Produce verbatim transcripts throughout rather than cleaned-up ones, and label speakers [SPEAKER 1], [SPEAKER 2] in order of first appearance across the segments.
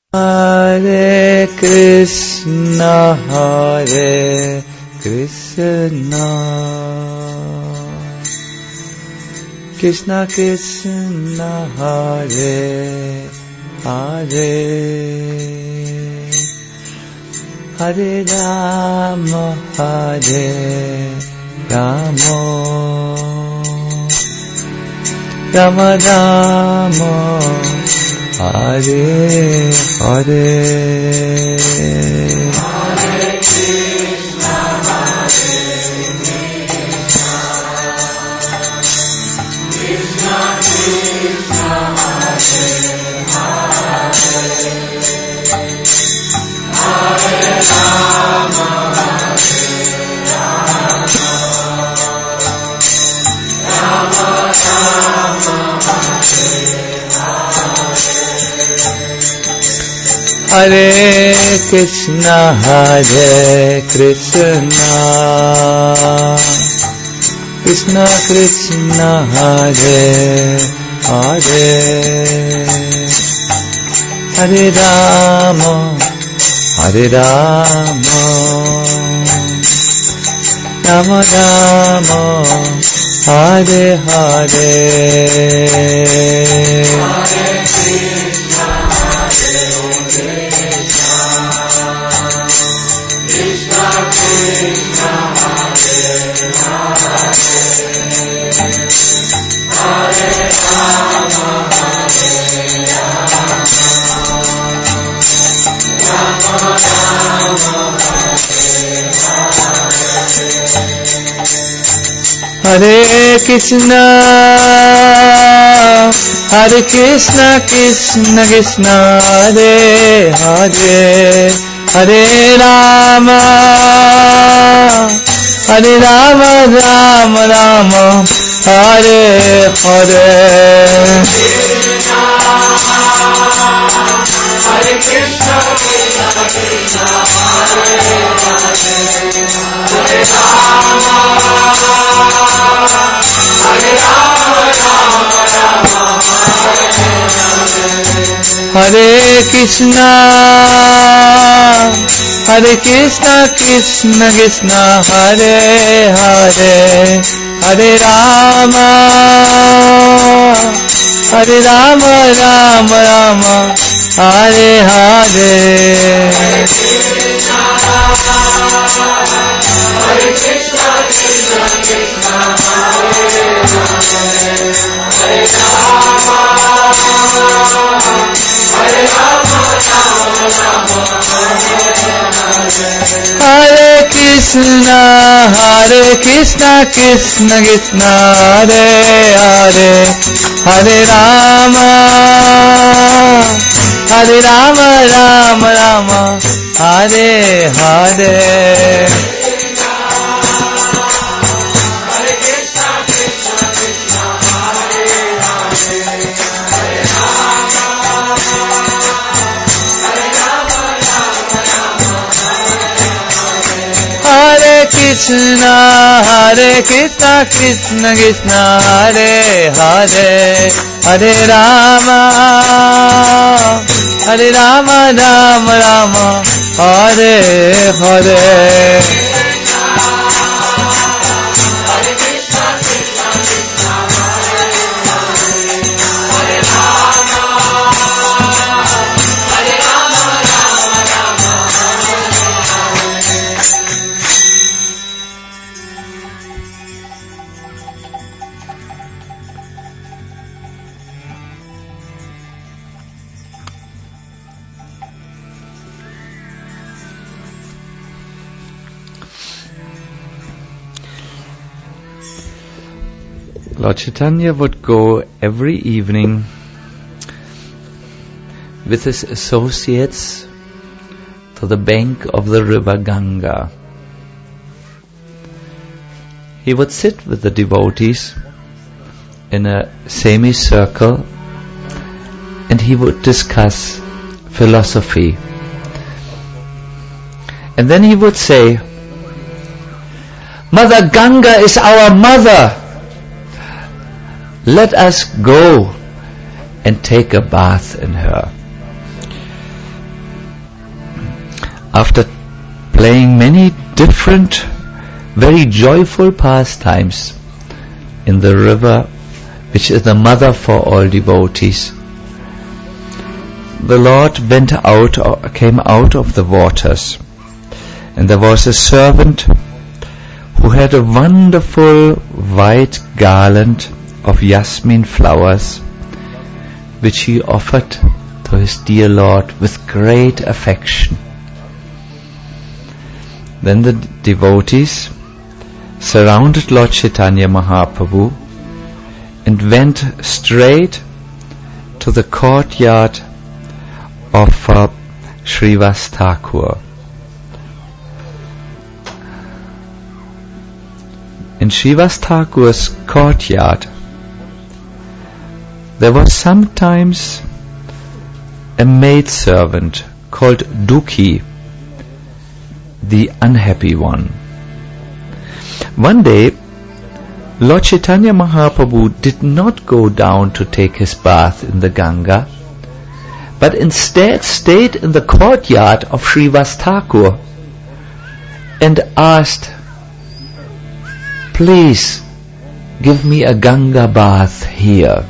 [SPEAKER 1] Hare Krishna, Hare Krishna, Krishna Krishna, Hare Hare, Hare Rama, Hare Rama, Rama Rama, Hare Hare,
[SPEAKER 2] Hare Krishna, Hare Krishna, Krishna Krishna, Hare Hare, Hare Rama, Hare Rama, Rama Rama, Hare
[SPEAKER 1] Hare Krishna, Hare Krishna, Krishna Krishna, Hare Hare, Hare Rama, Hare Rama, Rama Rama, Hare Hare,
[SPEAKER 2] Hare Krishna, Hare Krishna, Krishna Krishna, Hare Hare, Hare Rama, Hare Rama, Rama Rama,
[SPEAKER 1] Hare Krishna, Hare Krishna, Krishna Krishna, Hare Hare, Hare Rama, Hare Rama, Rama Rama, Hare Hare,
[SPEAKER 2] Hare Krishna, Krishna Krishna, Hare Hare, Hare Rama, Hare Rama, Rama Rama, Hare
[SPEAKER 1] Hare Krishna, Hare Krishna, Krishna Krishna, Hare Hare, Hare Rama, Hare Rama, Rama Rama, Hare Hare,
[SPEAKER 2] Hare Krishna, Krishna Krishna, Hare Hare, Hare Rama, Hare Rama, Rama Rama,
[SPEAKER 1] Hare Krishna, Hare Krishna, Krishna Krishna, Hare Hare, Hare Rama, Hare Rama, Rama Rama, Hare Hare,
[SPEAKER 2] Hare Krishna, Krishna Krishna, Hare Hare, Hare Rama, Hare Rama, Rama Rama,
[SPEAKER 1] Hare Krishna, Hare Krishna, Krishna Krishna, Hare Hare, Hare Rama, Hare Rama, Rama Rama, Hare Hare,
[SPEAKER 2] Hare Krishna, Krishna Krishna, Hare Hare, Hare Rama, Hare Rama, Rama Rama,
[SPEAKER 1] Lord Chaitanya would go every evening with his associates to the bank of the river Ganga. He would sit with the devotees in a semicircle and he would discuss philosophy. And then he would say, Mother Ganga is our mother. Let us go and take a bath in her. after playing many different, very joyful pastimes in the river, which is the mother for all devotees, the Lord went out, or came out of the waters, and there was a servant who had a wonderful white garland of jasmine flowers, which he offered to his dear Lord with great affection. Then the devotees surrounded Lord Chaitanya Mahaprabhu and went straight to the courtyard of uh, Srivas Thakur. In Srivas Thakur's courtyard, there was sometimes a maidservant called Dukhi, the unhappy one. One day, Lord Chaitanya Mahaprabhu did not go down to take his bath in the Ganga, but instead stayed in the courtyard of Srivas Thakur and asked, "Please give me a Ganga bath here."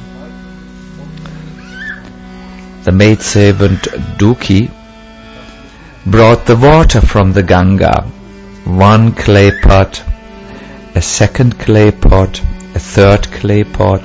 [SPEAKER 1] The maidservant Dukhi brought the water from the Ganga, one clay pot, a second clay pot, a third clay pot,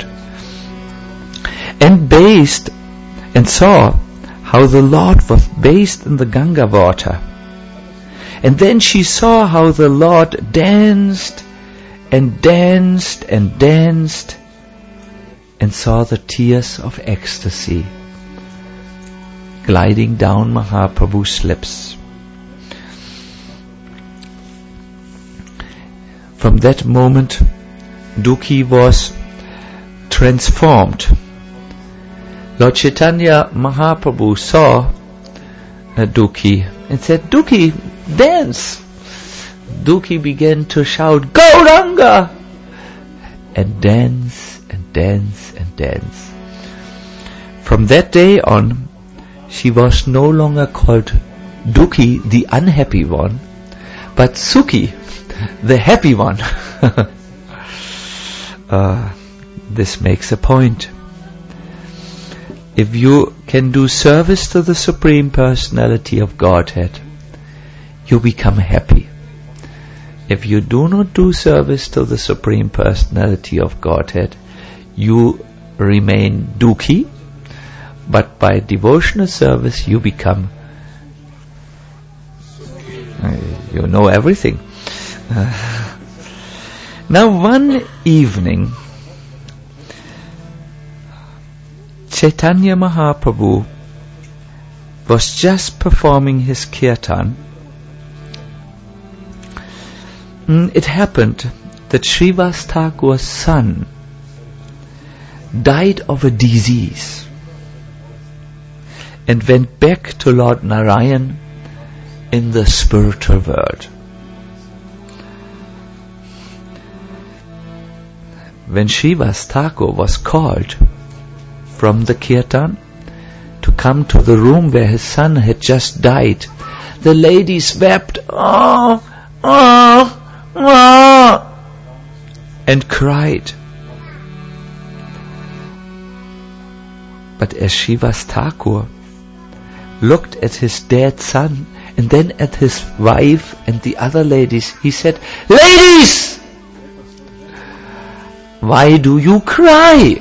[SPEAKER 1] and bathed and saw how the Lord was bathed in the Ganga water. And then she saw how the Lord danced and danced and danced, and saw the tears of ecstasy gliding down Mahaprabhu's lips. From that moment, Dukhi was transformed. Lord Chaitanya Mahaprabhu saw Dukhi and said, "Dukhi, dance." Dukhi began to shout, "Gauranga!" and dance and dance and dance. From that day on, she was no longer called Dukhi, the unhappy one, but Sukhi, the happy one. uh, this makes a point. If you can do service to the Supreme Personality of Godhead, you become happy. If you do not do service to the Supreme Personality of Godhead, you remain Dukhi, but by devotional service you become, uh, you know everything. Uh, now one evening, Chaitanya Mahaprabhu was just performing his kirtan. It happened that Srivas Thakur's son died of a disease and went back to Lord Narayan in the spiritual world. When Srivas Thakur was called from the kirtan to come to the room where his son had just died, the ladies wept, "Oh, oh, oh," and cried. But as Srivas Thakur looked at his dead son and then at his wife and the other ladies, he said, "Ladies, why do you cry?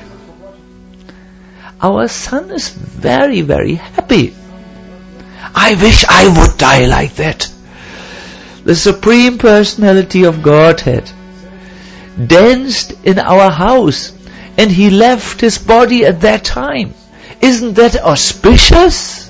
[SPEAKER 1] Our son is very, very happy. I wish I would die like that. The Supreme Personality of Godhead danced in our house and he left his body at that time. Isn't that auspicious?"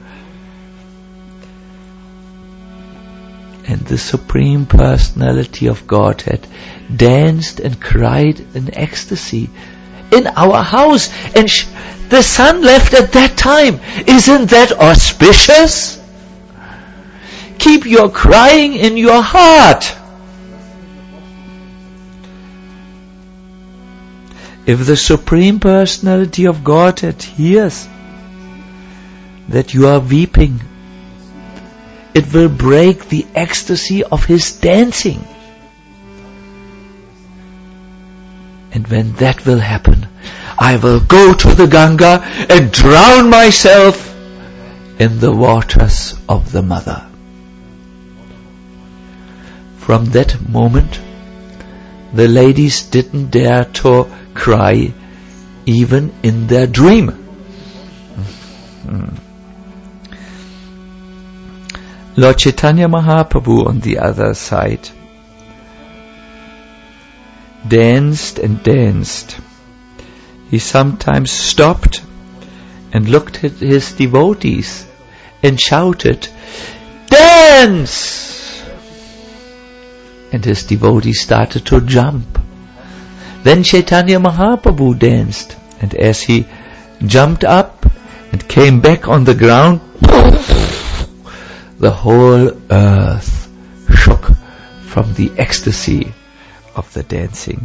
[SPEAKER 1] And the Supreme Personality of Godhead danced and cried in ecstasy in our house, and sh- the son left at that time. Isn't that auspicious? Keep your crying in your heart. If the Supreme Personality of Godhead hears that you are weeping, it will break the ecstasy of his dancing. And when that will happen, I will go to the Ganga and drown myself in the waters of the mother. From that moment, the ladies didn't dare to cry even in their dream. Mm-hmm. Lord Chaitanya Mahaprabhu, on the other side, danced and danced. He sometimes stopped and looked at his devotees and shouted, "Dance!" And his devotees started to jump. Then Chaitanya Mahaprabhu danced, and as he jumped up and came back on the ground, the whole earth shook from the ecstasy of the dancing.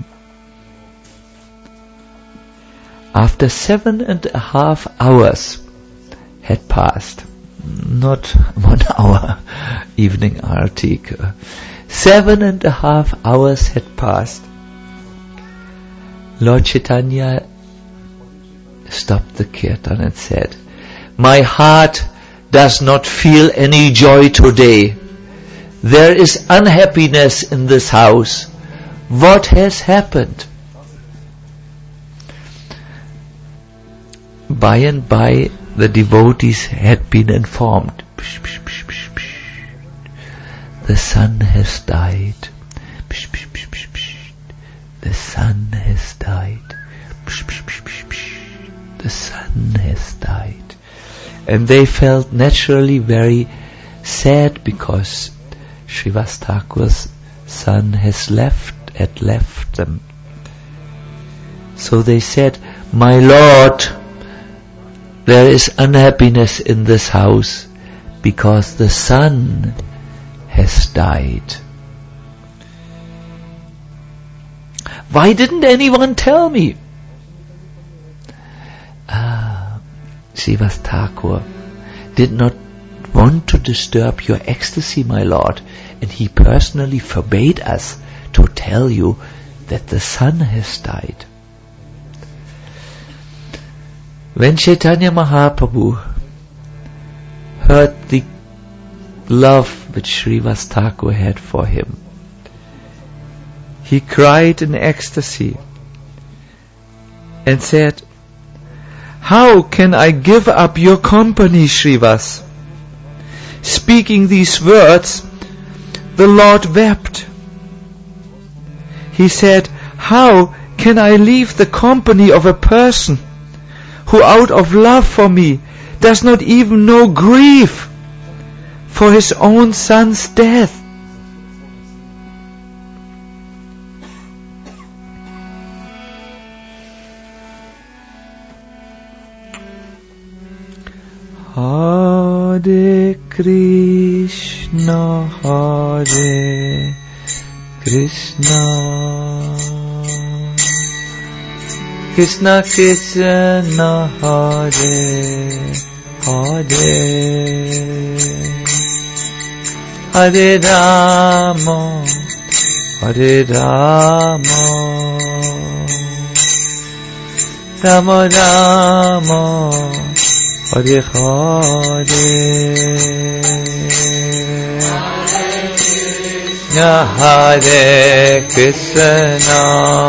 [SPEAKER 1] After seven and a half hours had passed, not one hour, evening arti, seven and a half hours had passed, Lord Chaitanya stopped the kirtan and said, "My heart does not feel any joy today. There is unhappiness in this house. What has happened?" By and by, the devotees had been informed. Psh, psh, psh, psh, psh. The sun has died. Psh, psh, psh, psh, psh. The sun has died. Psh, psh, psh, psh, psh. The sun has died. And they felt naturally very sad because Srivas Thakur's son has left, had left them. So they said, "My Lord, there is unhappiness in this house because the sun has died." "Why didn't anyone tell me?" Ah, Srivas Thakur did not want to disturb your ecstasy, my Lord, and he personally forbade us to tell you that the sun has died. When Chaitanya Mahaprabhu heard the love which Srivas Thakur had for him, he cried in ecstasy and said, "How can I give up your company, Srivas?" Speaking these words, the Lord wept. He said, "How can I leave the company of a person who out of love for me does not even know grief for his own son's death?" Hare Krishna, Hare Krishna, Krishna Krishna, Hare Hare, Hare Rama, Hare Rama, Rama Rama, Hare Hare, Hare Krishna,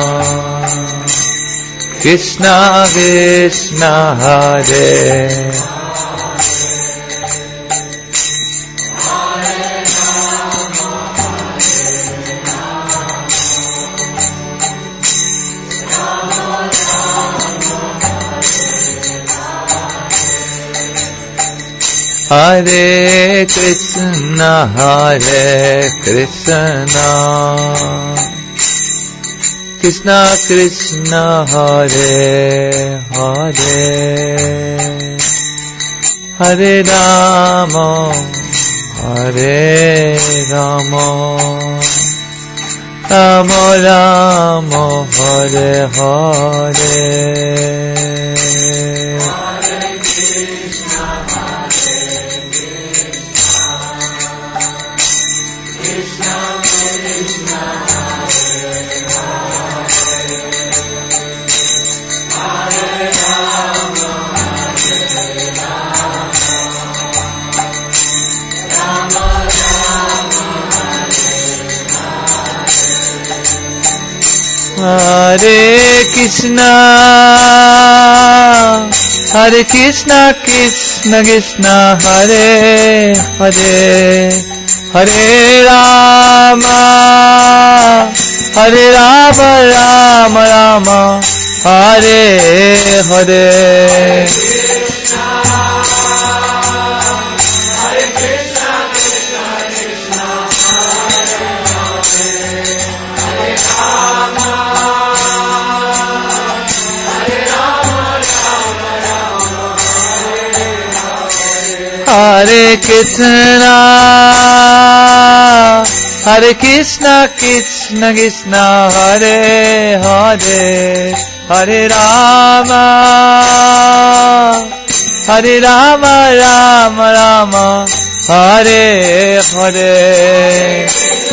[SPEAKER 1] Krishna Krishna, Hare Hare Krishna, Hare Krishna, Krishna Krishna, Hare Hare, Hare Rama, Hare Rama, Rama Rama, Hare Hare. Hare Krishna, Hare Krishna, Krishna Krishna, Hare Hare, Hare Rama, Hare Rama, Rama Rama, Hare Hare. Hare Krishna, Hare Krishna, Krishna Krishna, Hare Hare, Hare Rama, Hare Rama, Rama Rama, Hare Hare.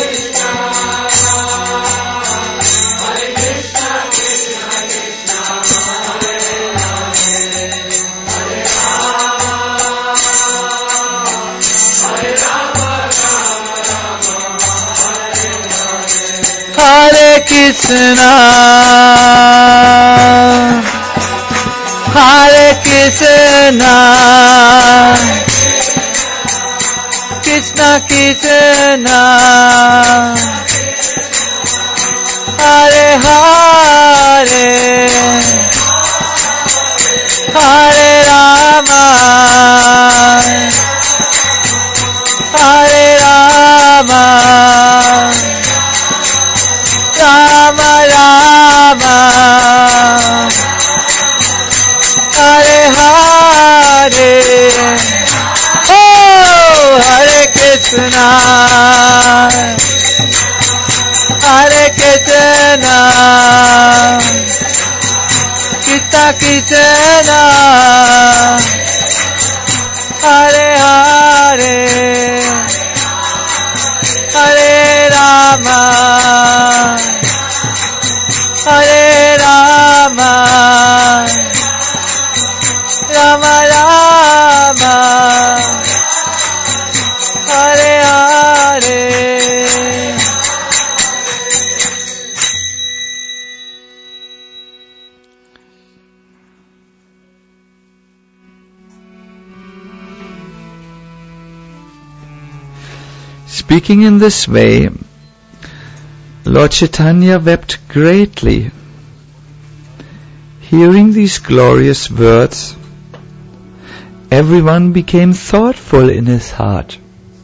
[SPEAKER 1] Hare Krishna, Hare Krishna, Krishna Krishna, Hare Hare, Hare Rama, Hare Rama, Rama Rama, Hare Hare, oh Hare Krishna, Hare Krishna, Krishna Krishna, Hare Hare, Hare Rama, Hare Rama, Rama Rama, Hare Hare. Speaking in this way, Lord Chaitanya wept greatly. Hearing these glorious words, everyone became thoughtful in his heart.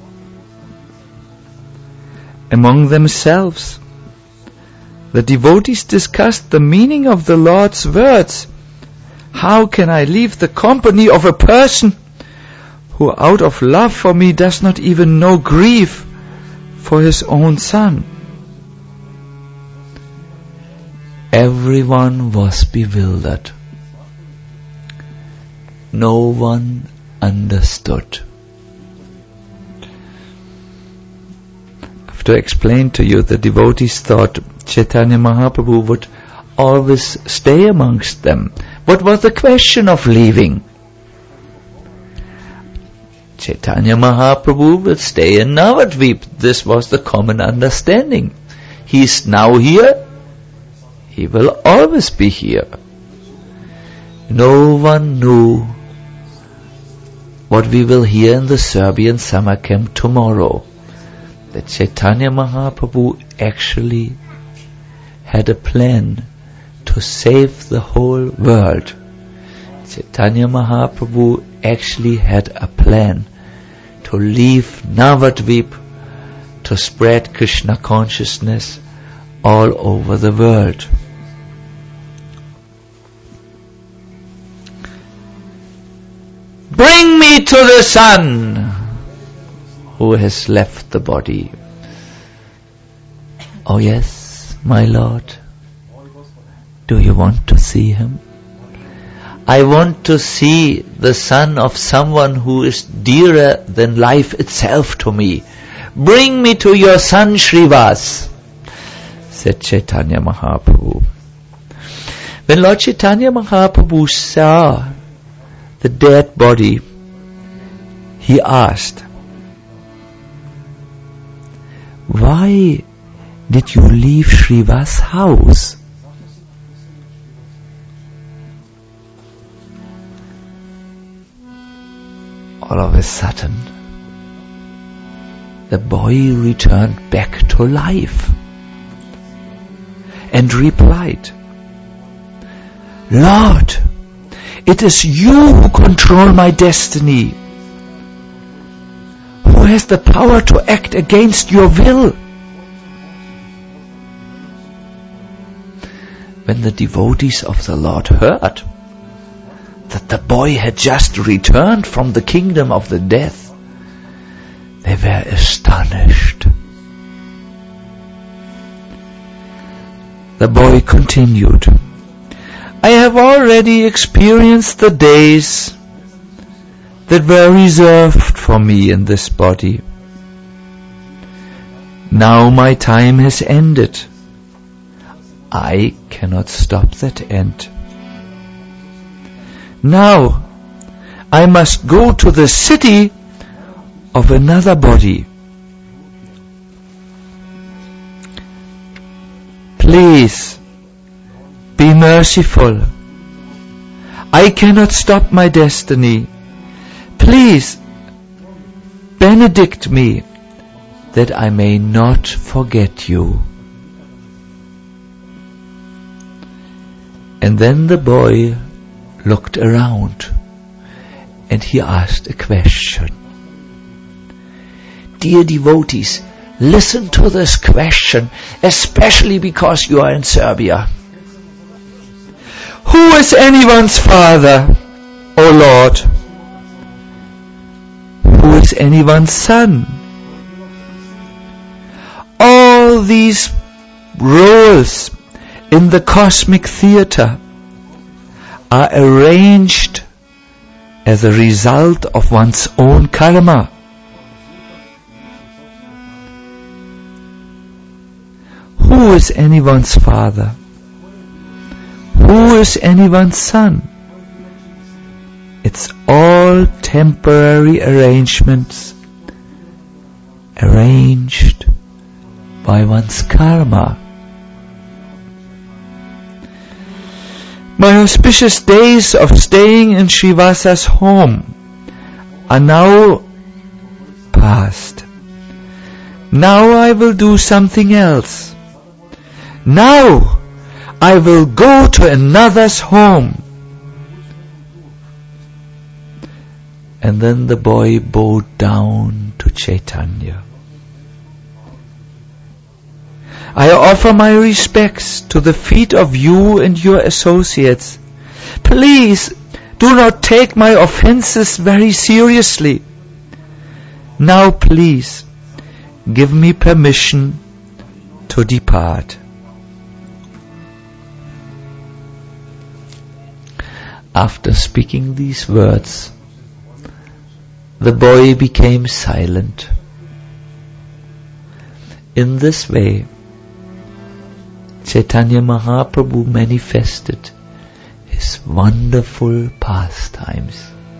[SPEAKER 1] Among themselves, the devotees discussed the meaning of the Lord's words. How can I leave the company of a person who out of love for me does not even know grief for his own son? Everyone was bewildered. No one understood. I have to explain to you, the devotees thought Chaitanya Mahaprabhu would always stay amongst them. What was the question of leaving? Chaitanya Mahaprabhu will stay in Navadvip. This was the common understanding. He is now here. He will always be here. No one knew what we will hear in the Serbian summer camp tomorrow. That Chaitanya Mahaprabhu actually had a plan to save the whole world. Chaitanya Mahaprabhu actually had a plan to leave Navadvip to spread Krishna consciousness all over the world. Bring me to the son who has left the body. Oh yes, my Lord. Do you want to see him? I want to see the son of someone who is dearer than life itself to me. Bring me to your son Shrivas, said Chaitanya Mahaprabhu. When Lord Chaitanya Mahaprabhu saw the dead body, he asked, why did you leave Shrivas' house? a sudden, the boy returned back to life and replied, "Lord, it is you who control my destiny. Who has the power to act against your will?" When the devotees of the Lord heard that the boy had just returned from the kingdom of the death, they were astonished. The boy continued, "I have already experienced the days that were reserved for me in this body. Now my time has ended. I cannot stop that end. Now I must go to the city of another body. Please be merciful. I cannot stop my destiny. Please benedict me that I may not forget you." And then the boy looked around and he asked a question. Dear devotees, listen to this question, especially because you are in Serbia. Who is anyone's father, O Lord? Who is anyone's son? All these roles in the cosmic theater are arranged as a result of one's own karma. Who is anyone's father? Who is anyone's son? It's all temporary arrangements arranged by one's karma. My auspicious days of staying in Srivasa's home are now past. Now I will do something else. Now I will go to another's home. And then the boy bowed down to Chaitanya. I offer my respects to the feet of you and your associates. Please do not take my offenses very seriously. Now please give me permission to depart. After speaking these words, the boy became silent. In this way, Chaitanya Mahaprabhu manifested his wonderful pastimes.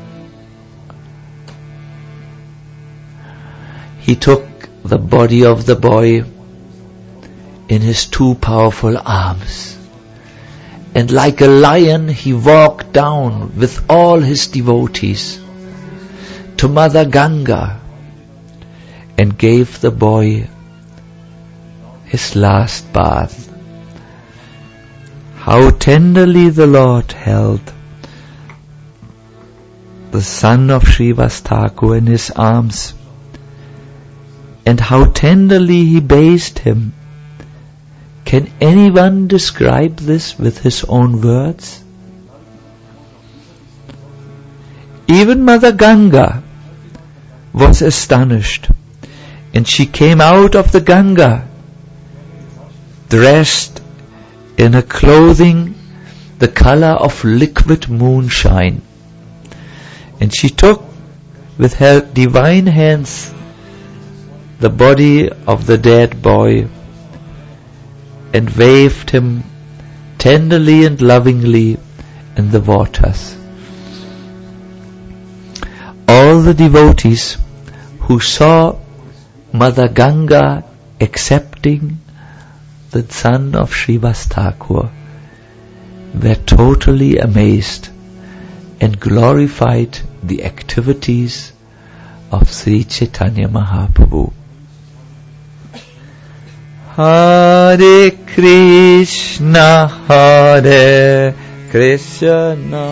[SPEAKER 1] He took the body of the boy in his two powerful arms, and like a lion he walked down with all his devotees to Mother Ganga and gave the boy his last bath. How tenderly the Lord held the son of Srivas Thakur in his arms, and how tenderly he bathed him. Can anyone describe this with his own words? Even Mother Ganga was astonished, and she came out of the Ganga dressed in a clothing the color of liquid moonshine, and she took with her divine hands the body of the dead boy and waved him tenderly and lovingly in the waters. All the devotees who saw Mother Ganga accepting the son of Srivas Thakur were totally amazed and glorified the activities of Sri Chaitanya Mahaprabhu. Hare Krishna, Hare Krishna,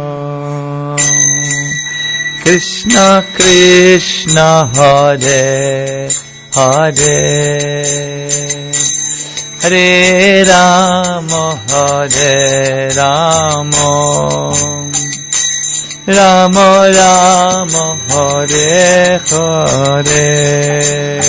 [SPEAKER 1] Krishna Krishna, Hare Hare, Hare Rama, Hare Rama, Rama Rama, Hare Hare.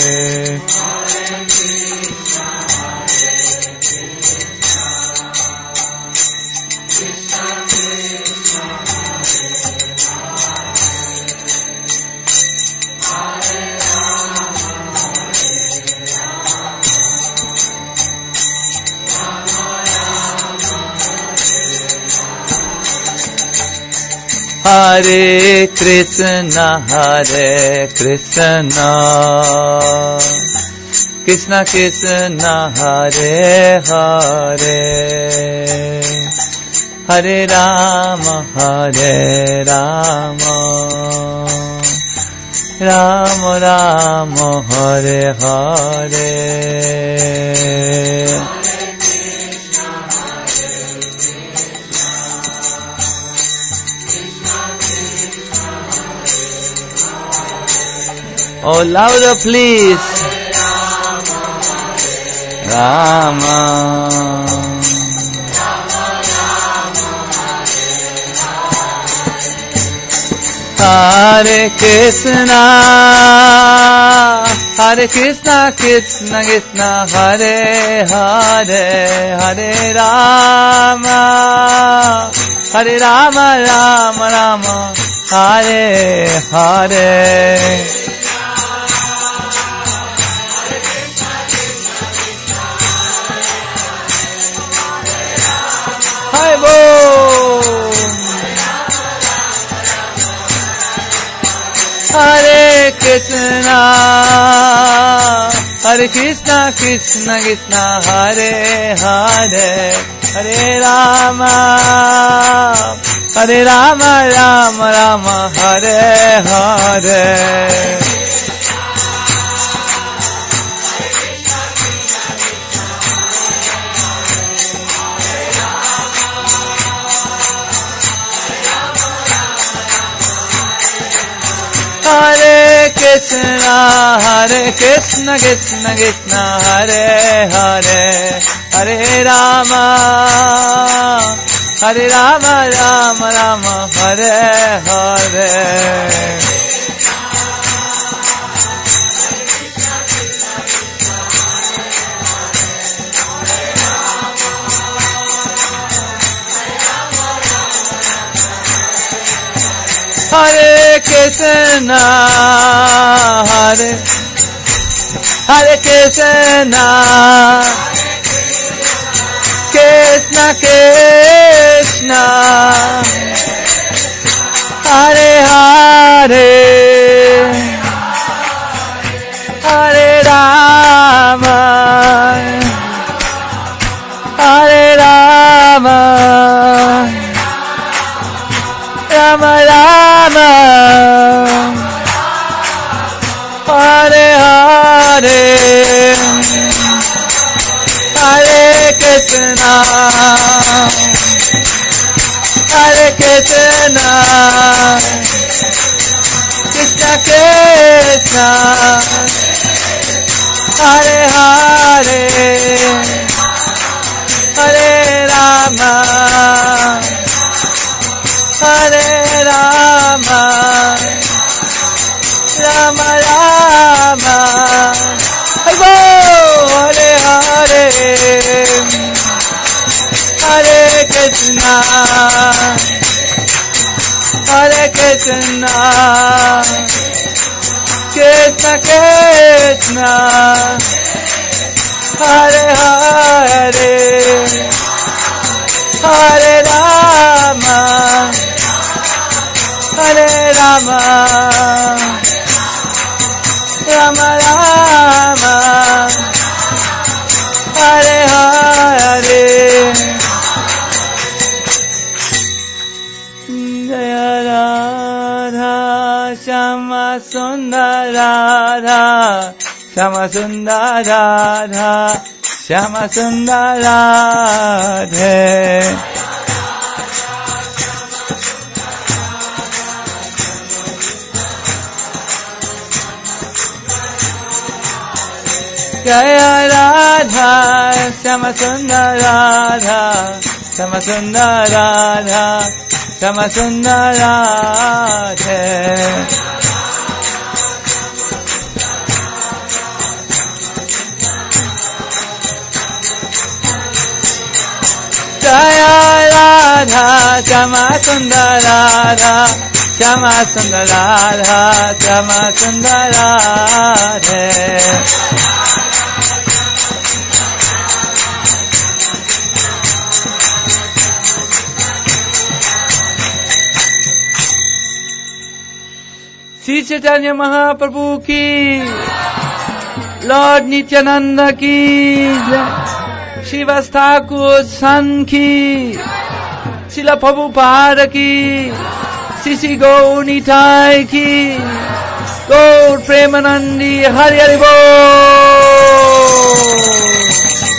[SPEAKER 1] Hare Krishna, Hare Krishna, Krishna Krishna, Hare Hare, Hare Rama, Hare Rama, Rama Rama, Hare Hare. Oh, louder please. Rama. Hare Krishna, Hare Krishna, Krishna Krishna, Hare Hare, Hare Rama, Hare Rama, Rama Rama, Hare Hare. Hare Bol. Hare Krishna, Hare Krishna, Krishna Krishna, Hare Hare, Hare Rama, Hare Rama, Rama Rama, Hare Hare. Hare Krishna, Hare Krishna, Krishna Krishna, Hare Hare, Hare Rama, Hare Rama, Rama Rama, Hare Hare. Hare Krishna, Hare Hare Krishna, Krishna Krishna, Hare Hare, Hare Rama, Hare Rama, Rama Rama, Hare Hare, Hare Krishna, Hare Krishna, Krishna Krishna, Hare Hare, Hare Rama, Hare Rama, Rama Rama, Hare Hare, Hare Krishna, Hare Krishna, Krishna Krishna, Hare Hare, Hare Rama, Hare Rama, Rama Rama, Hare Hare. Jaya Radha Shama सुंदर राधा श्यामा सुंदर राधा श्यामा सुंदर राधे जय राधा श्यामा सुंदर राधा श्यामा सुंदर राधा श्यामा सुंदर राधे जय राधा श्यामा सुंदर राधा श्यामा सुंदर राधा श्यामा सुंदर राधे श्री चैतन्य महाप्रभु की, लॉर्ड नित्यानंद की, श्रीवास ठाकुर सन की, श्रील प्रभुपाद की, श्री श्री गौर निताई की, गौर प्रेमानंदी हरि हरि बोल।